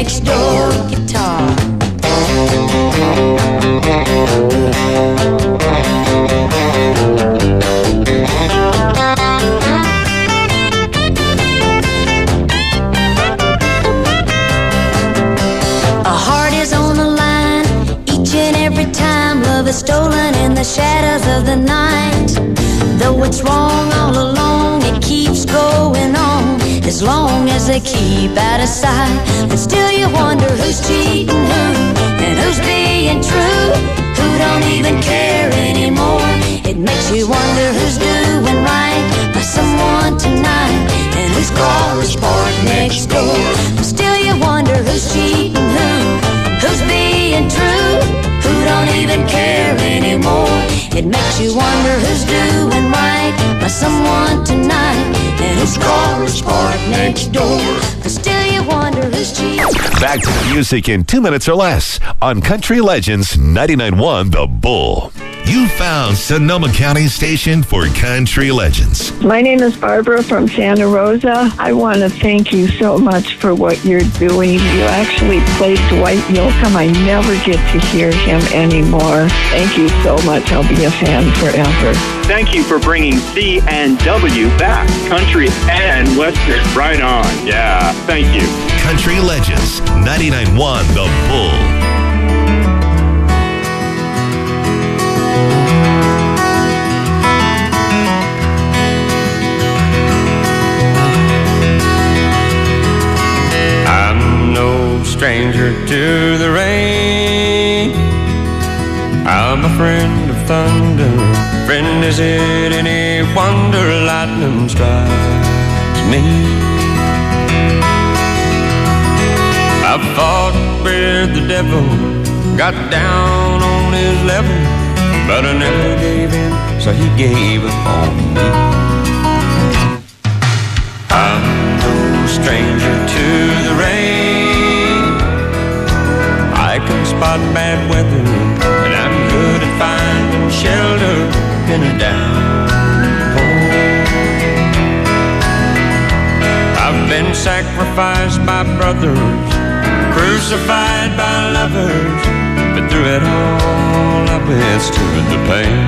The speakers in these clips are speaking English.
next door guitar. A heart is on the line each and every time. Love is stolen in the shadows of the night. Though it's wrong all along, it keeps going on as long as they keep out of sight. But still you wonder who's cheating who and who's being true, who don't even care anymore. It makes you wonder who's doing right by someone tonight and whose car is parked next door. But still you wonder who's cheating who's being true, who don't even care anymore. It makes you wonder who's doing right by someone tonight and whose car is parked next door. But still you wonder who's cheating. Back to the music in 2 minutes or less on Country Legends 99.1 The Bull. You found Sonoma County's station for Country Legends. My name is Barbara from Santa Rosa. I want to thank you so much for what you're doing. You actually played Dwight Yoakam. I never get to hear him anymore. Thank you so much. I'll be a fan forever. Thank you for bringing C and W back. Country and Western. Right on. Yeah, thank you. Country Legends 99.1 The Bull. Stranger to the rain, I'm a friend of thunder. Friend, is it any wonder lightning strikes me? I've fought with the devil, got down on his level, but I never gave in, so he gave up on me. I'm no stranger to the rain, I can spot bad weather, and I'm good at finding shelter in a downpour. I've been sacrificed by brothers, crucified by lovers, but through it all I withstood the pain.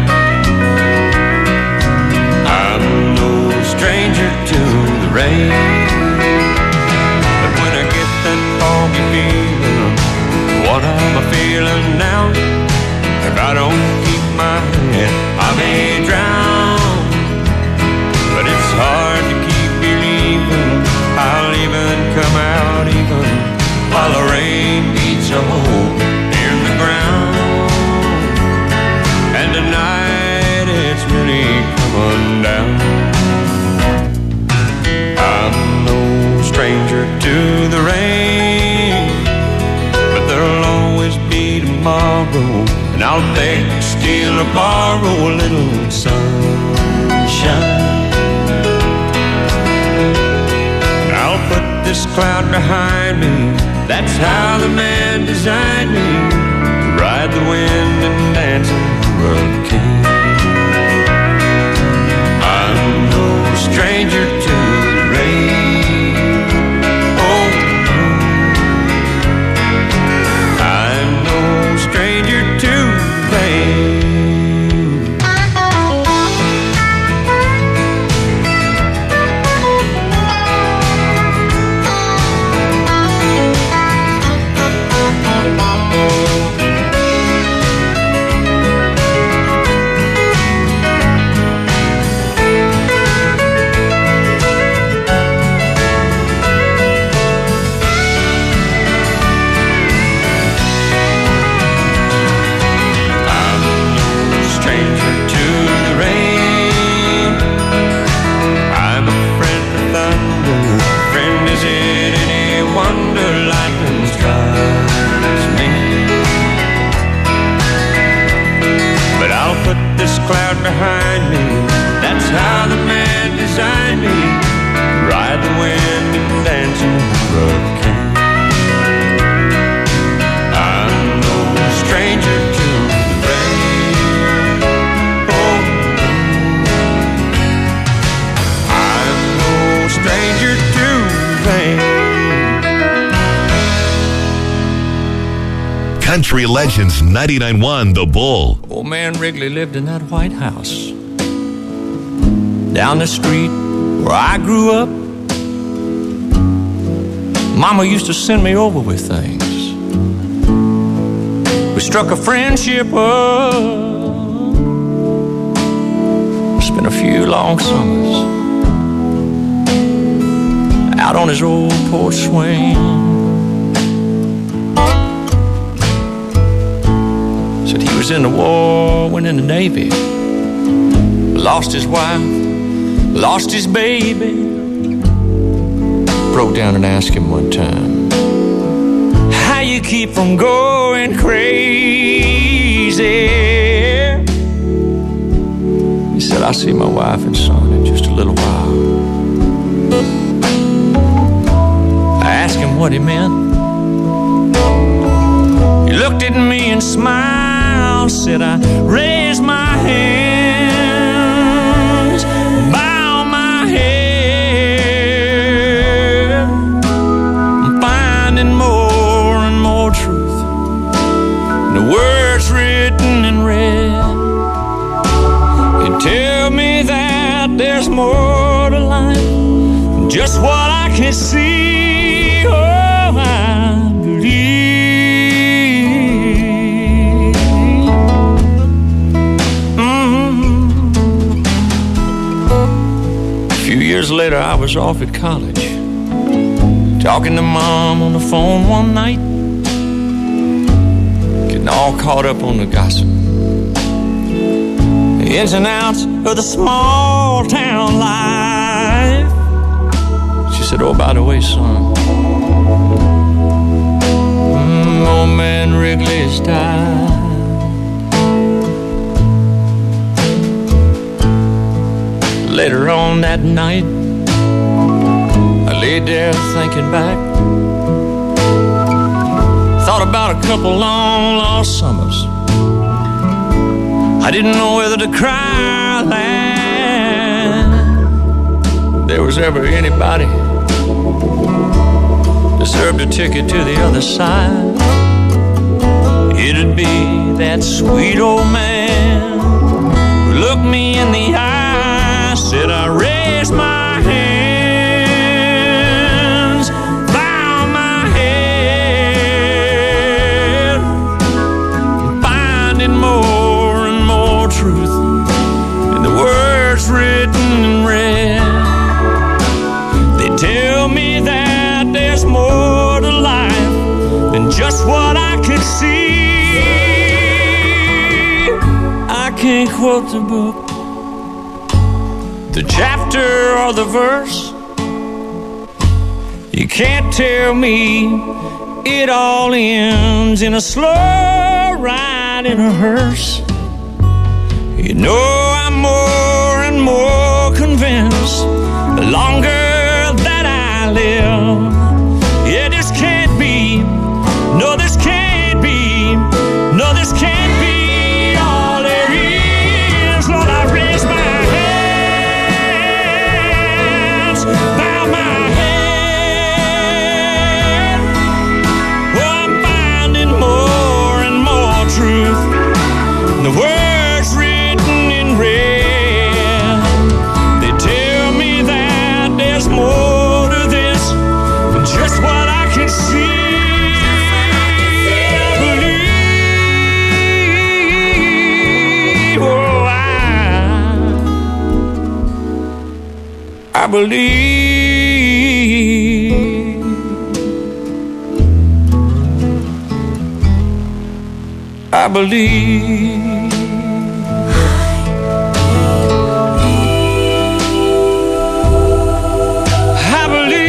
I'm no stranger to the rain, but when I get that foggy feeling, what am I feeling now? If I don't keep my head, I may drown. But it's hard to keep believing I'll even come out even while the rain beats a hole in the ground. And tonight it's really coming down. I'm no stranger to the rain, there'll always be tomorrow, and I'll beg, steal, or borrow a little sunshine. I'll put this cloud behind me, that's how the man designed me, to ride the wind and dance in the hurricane. I'm no stranger to the rain. Stranger to pain. Country Legends 99.1 The Bull. Old man Wrigley lived in that White House down the street where I grew up. Mama used to send me over with things. We struck a friendship up. Spent a few long summers out on his old porch swing. Said he was in the war, went in the Navy, lost his wife, lost his baby. Broke down and asked him one time, how you keep from going crazy? He said, I'll see my wife and son in just a little while. I asked him what he meant. He looked at me and smiled, said, I raised my hands, bow my head. I'm finding more and more truth in the words written in red. You tell me that there's more to life than just what I can see. Oh, I believe. A few years later, I was off at college, talking to Mom on the phone one night, getting all caught up on the gossip, the ins and outs of the small town life. She said, oh, by the way, son, old man Wrigley's died. Later on that night, I laid there thinking back, thought about a couple long lost summers. I didn't know whether to cry or laugh. If there was ever anybody deserved a ticket to the other side, it'd be that sweet old man who looked me in the eye, said, I raised my hands, bow my head, finding more and more truth in the words written in red. They tell me that there's more to life than just what I can see. I can't quote the book, the chapter or the verse. You can't tell me it all ends in a slow ride in a hearse. You know I'm more and more convinced the longer that I live. Yeah, this can't be, no, this can't be, no, this can't be all there is. Lord, I raise my hands, bow my head. Oh, I'm finding more and more truth in the words written in red. They tell me that there's more to this than just what I can see. I believe. I believe. I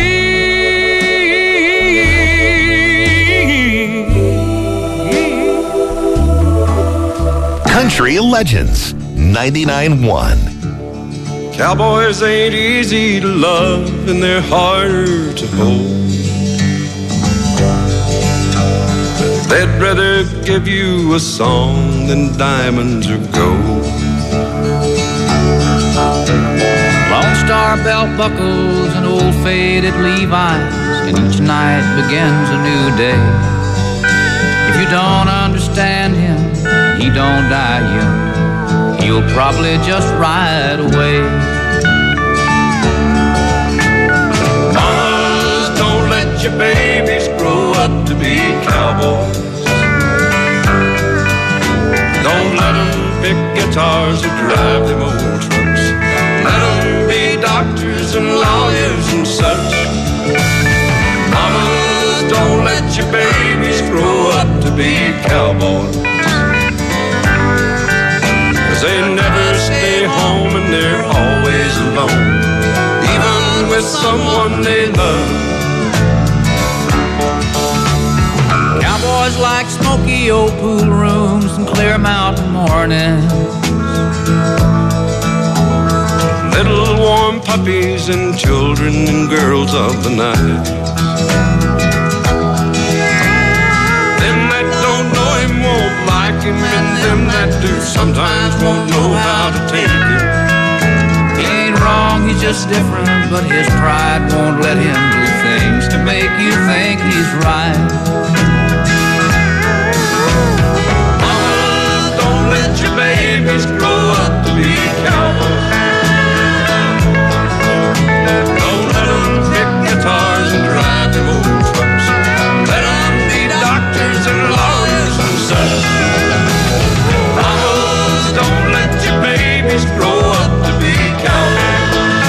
believe. Country Legends 99.1. Cowboys ain't easy to love and they're harder to hold. They'd rather give you a song than diamonds or gold. Lone Star belt buckles and old faded Levi's, and each night begins a new day. You If you don't understand him, he don't die young. He'll probably just ride away. Mamas, don't let your babies grow up to be cowboys. Don't let them pick guitars or drive them old trucks. Let them be doctors and lawyers and such. Mamas, don't let your babies grow up to be cowboys. 'Cause they never stay home and they're always alone, even with someone they love. Cowboys like smoky old pool rooms and clear mountain mornings. Little warm puppies and children and girls of the night. Them that don't know him won't like him, and them that do sometimes won't know how to take him. He ain't wrong, he's just different, but his pride won't let him do things to make you think he's right. Mama, don't let your babies grow up to be cowboys. Don't let them pick guitars and drive them old trucks. Let them be doctors and lawyers and such. Mamas, don't let your babies grow up to be cowboys.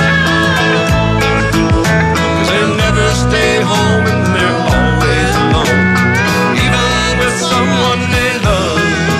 'Cause they never stay home and they're always alone, even with someone they love.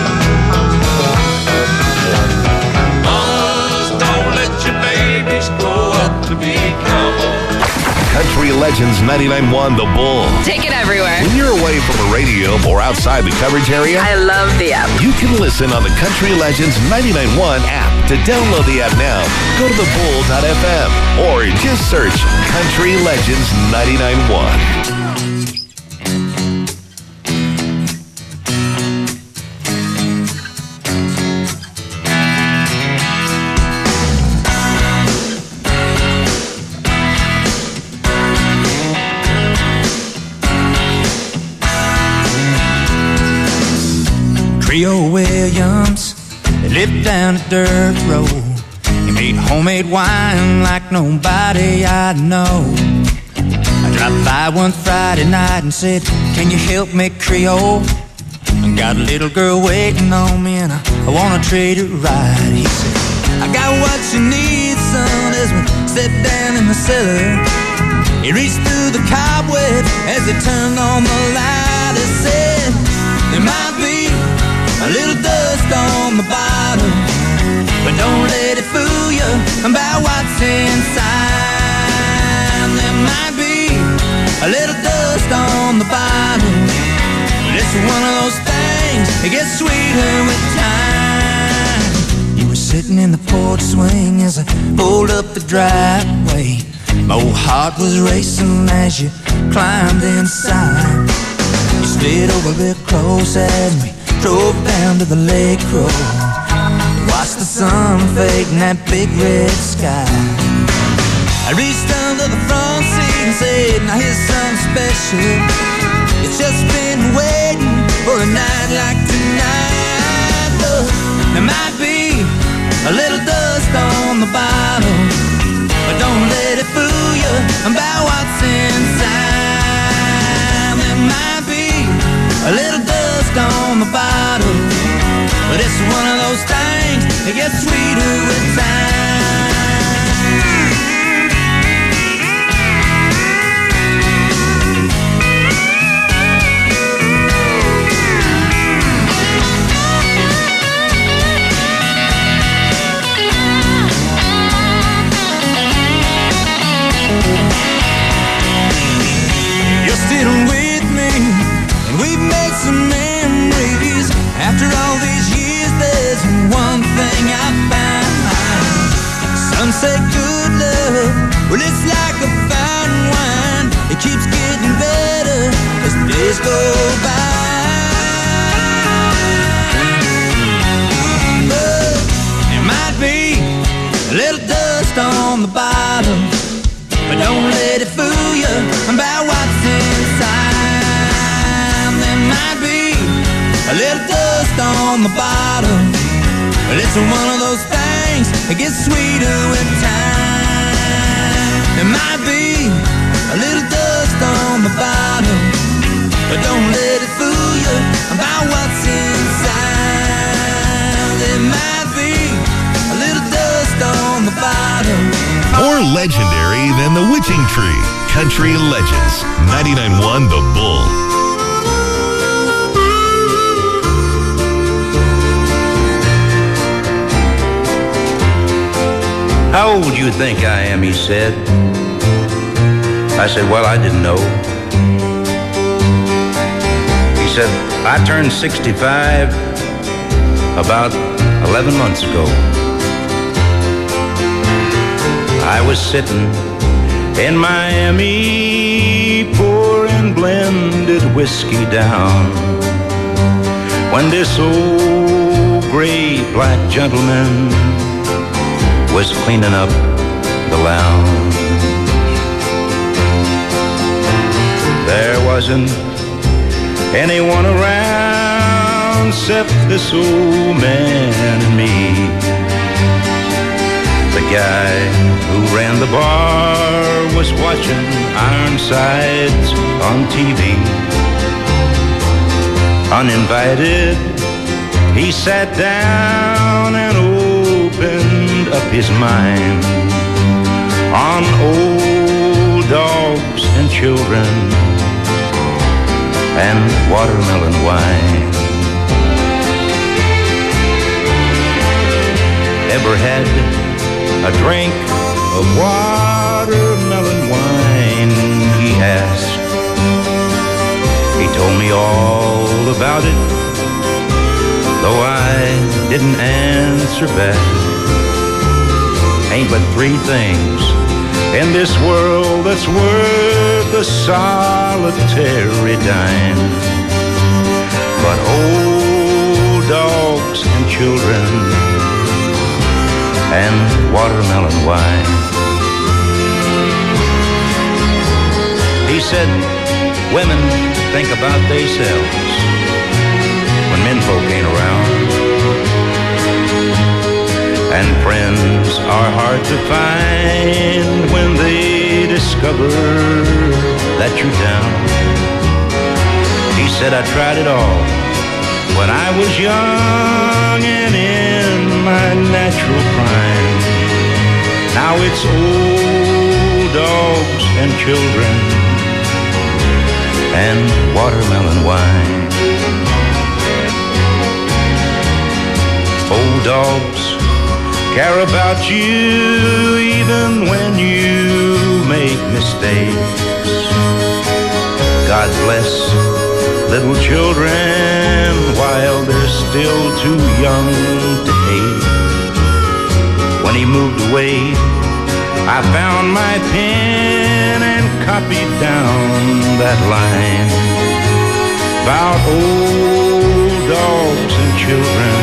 Mamas, don't let your babies grow up to be cowboys. Country Legends 99.1 The Bull. Take it everywhere. When you're away from a radio or outside the coverage area, I love the app. you can listen on the Country Legends 99.1 app. To download the app now, go to thebull.fm or just search Country Legends 99.1. Creole Williams, they lived down a dirt road. He made homemade wine like nobody I know. I dropped by one Friday night and said, "Can you help me, Creole? I got a little girl waiting on me and I wanna treat her right." He said, "I got what you need, son," as we stepped down in the cellar. He reached through the cobwebs as he turned on the light. He said, "There might be a little dust on the bottom, but don't let it fool you about what's inside. There might be a little dust on the bottom, but it's one of those things that gets sweeter with time." You were sitting in the porch swing as I pulled up the driveway. My old heart was racing as you climbed inside. You stayed over real close as we drove down to the lake road. Watched the sun fade in that big red sky. I reached under the front seat and said, "Now here's something special. It's just been waiting for a night like tonight. Look, there might be a little dust on the bottom, but don't let it fool you about what's inside. There might be a little dust on the bottom, but it's one of those things that gets sweeter with time." You're still with me, and we've made some memories. After all these years, there's one thing I found. Some say good love, well, it's like a fine wine. It keeps getting better as the days go by. But there might be a little dust on the bottom, but don't let it fool you about what's inside. There might be a little dust on the bottom. But it's one of those things that gets sweeter with time. It might be a little dust on the bottom, but don't let it fool you about what's inside. It might be a little dust on the bottom. More legendary than the Witching Tree. Country Legends, 99.1 The Bull. How old do you think I am, he said. I said, well, I didn't know. He said, I turned 65 about 11 months ago. I was sitting in Miami pouring blended whiskey down when this old gray black gentleman was cleaning up the lounge. There wasn't anyone around except this old man and me. The guy who ran the bar was watching Ironsides on TV. Uninvited, he sat down and opened up his mind on old dogs and children and watermelon wine. Ever had a drink of watermelon wine, he asked. He told me all about it, though I didn't answer back. Ain't but three things in this world that's worth a solitary dime, but old dogs and children and watermelon wine. He said, women think about themselves when menfolk ain't around, and friends are hard to find when they discover that you're down. He said, I tried it all when I was young and in my natural prime. Now it's old dogs and children and watermelon wine. Old dogs care about you even when you make mistakes. God bless little children while they're still too young to hate. When he moved away, I found my pen and copied down that line about old dogs and children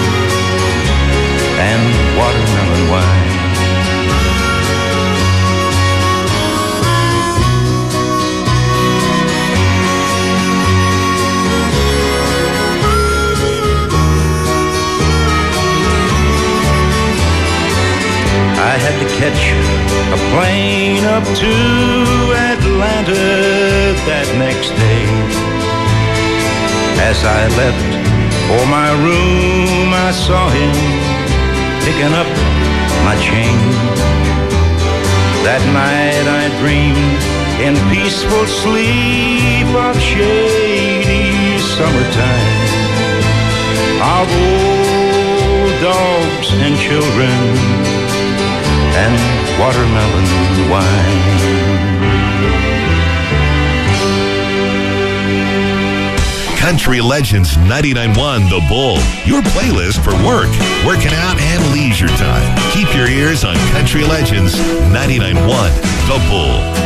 and watermelon wine. I had to catch a plane up to Atlanta that next day. As I left for my room, I saw him picking up my change. That night I dreamed in peaceful sleep of shady summertime, of old dogs and children and watermelon wine. Country Legends 99.1 The Bull. Your playlist for work, working out, and leisure time. Keep your ears on Country Legends 99.1 The Bull.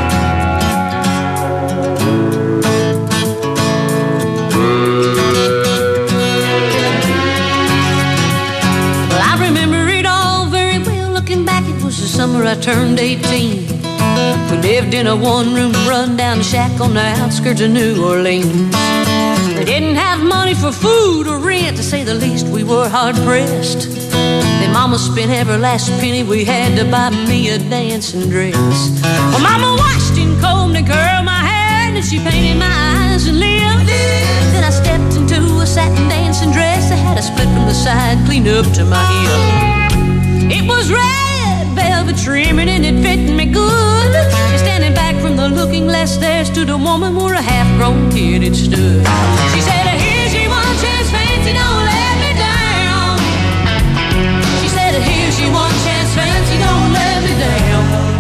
Summer I turned 18. We lived in a one-room run-down shack on the outskirts of New Orleans. We didn't have money for food or rent, to say the least, we were hard-pressed. Then Mama spent every last penny we had to buy me a dancing dress. Well, Mama washed and combed and curled my hair, and she painted my eyes and lips. Then I stepped into a satin dancing dress that had a split from the side, clean up to my hip. It was red velvet trimming and it fit me good. And standing back from the looking glass, there stood a woman where a half-grown kid had stood. She said, here's your one chance, fancy, don't let me down. She said, here's your one chance, fancy, don't let me down.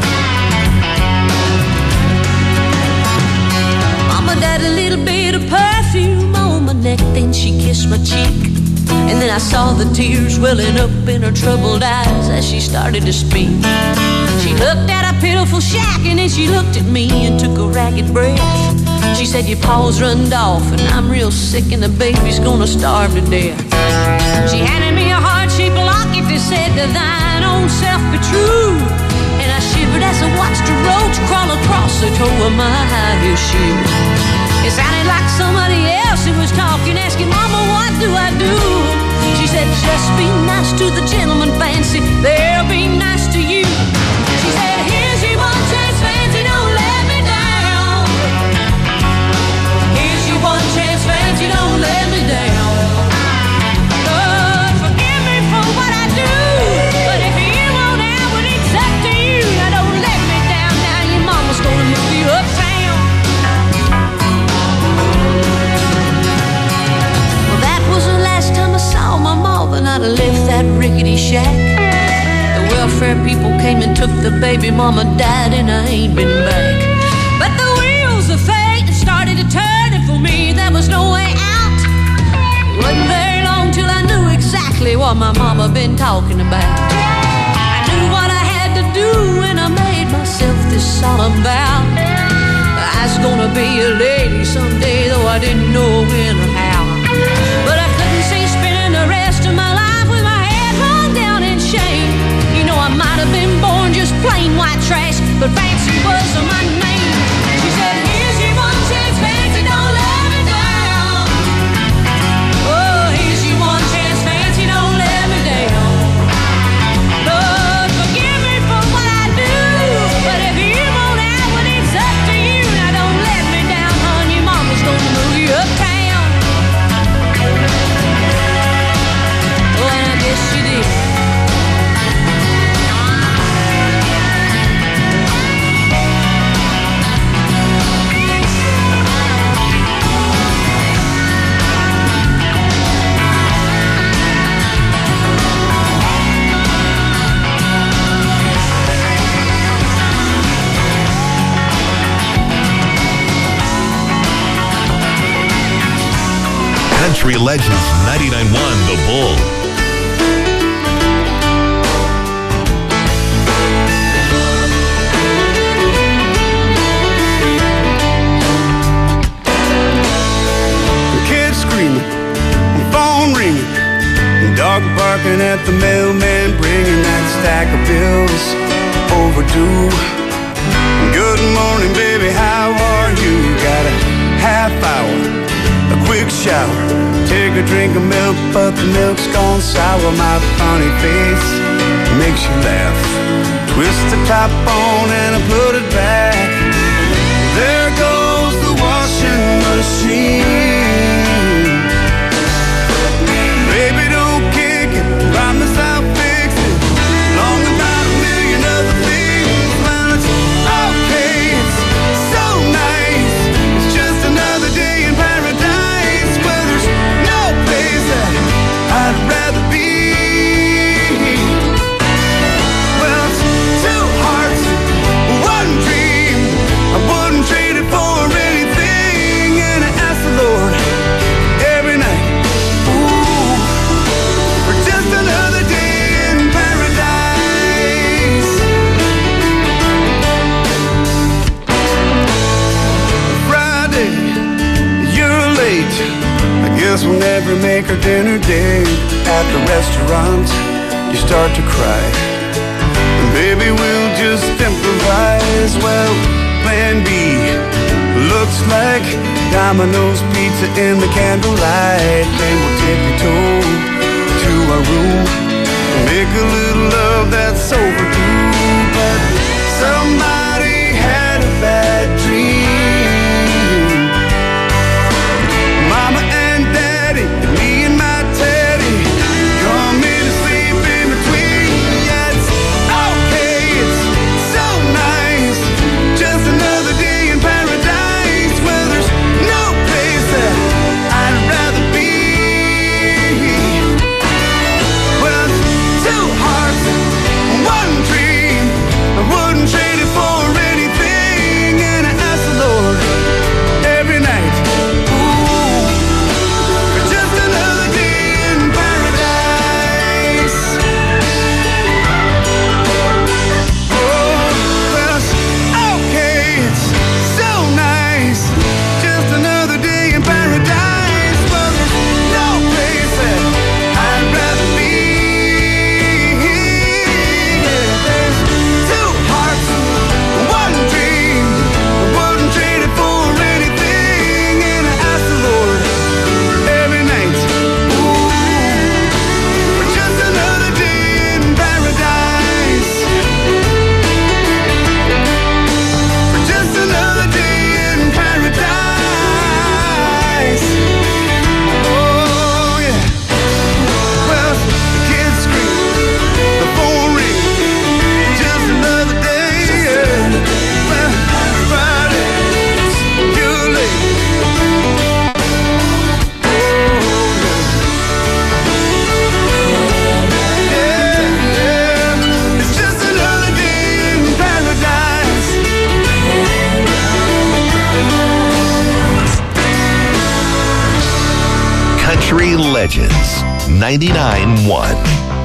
Mama died a little bit of perfume on my neck, then she kissed my cheek. And then I saw the tears welling up in her troubled eyes as she started to speak. She looked at a pitiful shack and then she looked at me and took a ragged breath. She said, your paws runned off and I'm real sick and the baby's gonna starve to death. She handed me a heart-shaped locket that said, to thine own self be true. And I shivered as I watched a roach crawl across the toe of my high-heel shoe. It sounded like somebody else who was talking, asking, Mama, what do I do? She said, just be nice to the gentleman, fancy, they'll be nice to you. She said, here's your one chance, fancy, don't let me down. Here's your one chance, fancy, don't let me down. Lord, forgive me for what I do, but if you won't have it, it's up to you. Now don't let me down, now your mama's gonna move you uptown. My mother and I'd left that rickety shack. The welfare people came and took the baby. Mama died and I ain't been back. But the wheels of fate started to turn, and for me there was no way out. It wasn't very long till I knew exactly what my mama been talking about. I knew what I had to do and I made myself this solemn vow. I was gonna be a lady someday, though I didn't know when or how. But I couldn't see spending the rest of my life with my head hung down in shame. You know, I might have been born just plain white trash, but fancy was my name. She said, here's your one chance, fancy, don't let me down. Oh, here's your one chance, fancy, don't let me down. Lord, forgive me for what I do, but if you won't have it, it's up to you. Now don't let me down, hon, your mama's gonna move you uptown. She did. Country Legends 99.1 The Bull. Dog barking at the mailman, bringing that stack of bills overdue. Good morning, baby, how are you? Got a half hour, a quick shower, take a drink of milk, but the milk's gone sour. My funny face makes you laugh. Twist the top on and I put it back. There goes the washing machine. Baby, don't kick it, promise I'll fix it. Long about a million other things. Well, it's okay, it's so nice. It's just another day in paradise, where there's no place that I'd rather be. Well, it's two hearts, one dream. I wouldn't trade it for anything. And I ask the Lord every night, another day in paradise. Friday, you're late. I guess we'll never make our dinner date. At the restaurant, you start to cry. And baby, we'll just improvise. Well, plan B looks like Domino's pizza in the candlelight. Then we'll tippy-toe to our room, make a little love that's overdue. But somebody had a bad dream. Mama and Daddy, and me and my Teddy, come in to sleep in between. Yeah, it's okay, it's so nice. Just another day in paradise where there's no place that I'd rather be. Well, it's two hearts, one dream. I wouldn't trade it for anything. And I ask the Lord every night, ooh, for just another day in paradise. Oh, well, it's okay, it's so nice. Just another day in paradise. Well, there's no place that I'd rather be. Yeah, there's two hearts, one dream. I wouldn't trade it for anything. And I ask the Lord every night, ooh, for just another day in paradise. For just another day in paradise. Oh, yeah. Well, the kids scream, the phone rings, just another day. Yeah. Well, Friday, it's too late. Oh, yeah. It's just another day in paradise. Country Legends 99.1.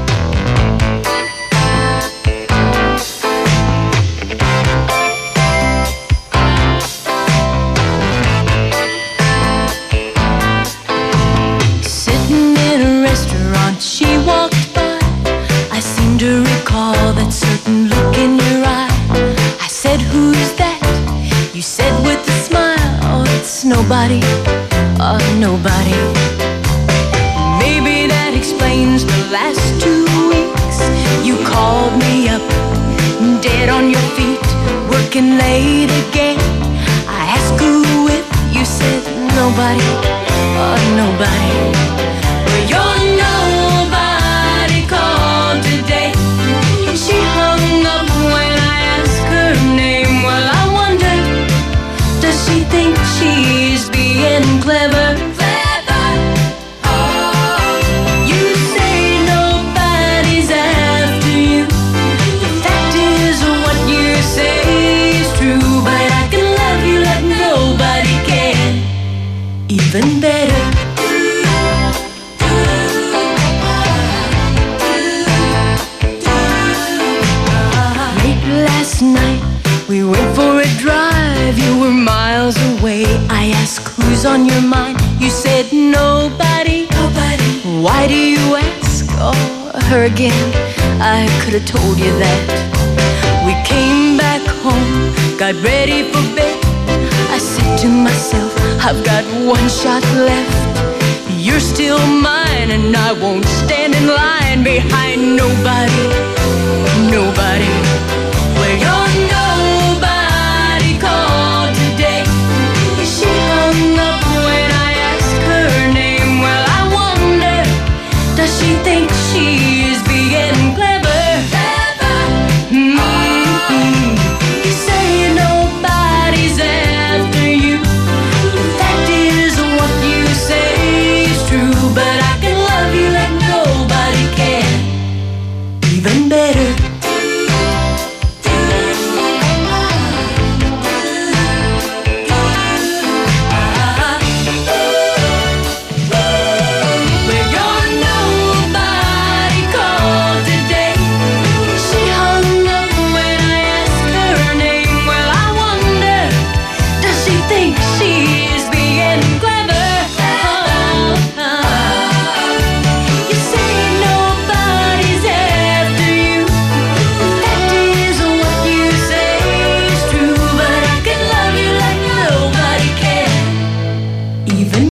Sitting in a restaurant, she walked by. I seem to recall that certain look in your eye. I said, "Who's that?" You said with a smile, "Oh, it's nobody, oh, nobody." Maybe that explains the last 2 weeks. You called me up, dead on your feet, working late again. I asked who with, you said nobody, oh, nobody. Well, your nobody called today. She hung up when I asked her name. Well, I wonder, does she think she's being clever? You say nobody's after you. The fact is, what you say is true. But I can love you like nobody can. Even better. Late last night, we went for a drive. You were miles away. I asked, who's on your mind? You said nobody. Nobody. Why do you ask? Oh, her again. I could have told you that. We came back home, got ready for bed. I said to myself, I've got one shot left. You're still mine, and I won't stand in line behind nobody, nobody.